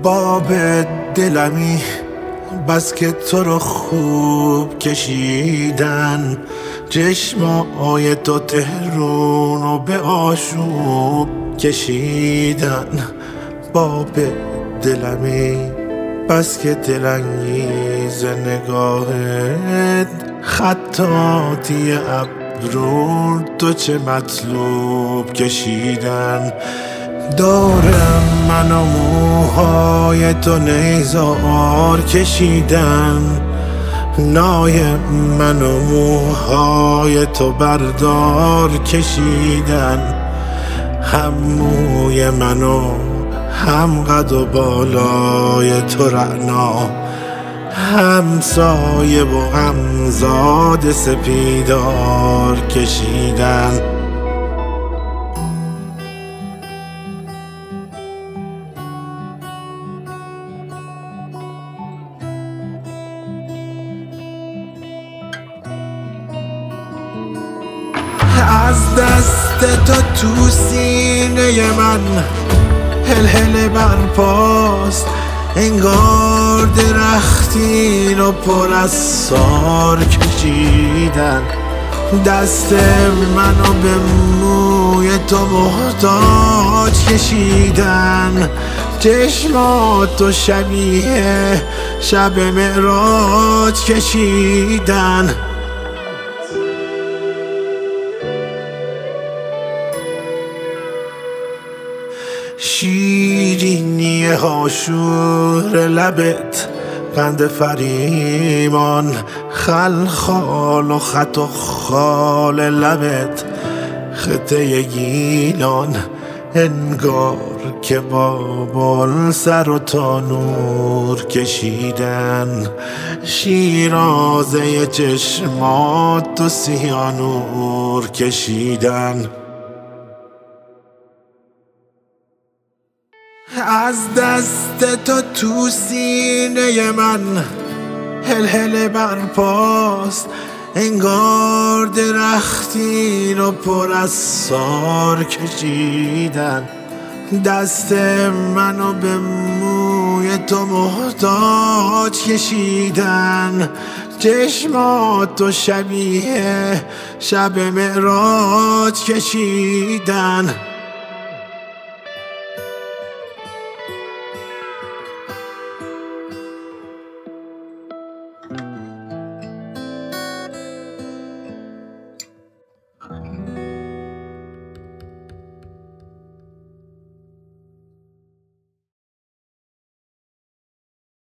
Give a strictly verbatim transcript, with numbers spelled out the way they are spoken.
باب دلمی بس که تو رو خوب کشیدن، چشمای تو تهرون و به آشوب کشیدن. باب دلمی بس که دلانگیز نگاهت، خطاطی ابرو تو چه مطلوب کشیدن. دارم من و موهای تو نیزار کشیدن، نای من و موهای تو بردار کشیدن. هم موی من و هم قد و بالای تو رعنا، هم سایه و هم زاد سپیدار کشیدن. از دست تو تو سینه من هل برپاست، انگار درختی رو پر از سار کشیدن. دست منو به موی تو محتاج کشیدن، چشماتو شبیه شب معراج کشیدن. شیرینی هاشور لبت، قند فریمان خلخال و خط و خال لبت، خطه گیلان انگار که بابل سر و تانور کشیدن. شیرازه چشمات و سیانور کشیدن. از دست تو تو سینه من هل هل برپاست، انگار درختی رو پر از سار کشیدن. دست منو به موی تو محتاج کشیدن، چشماتو شبیه شب معراج کشیدن.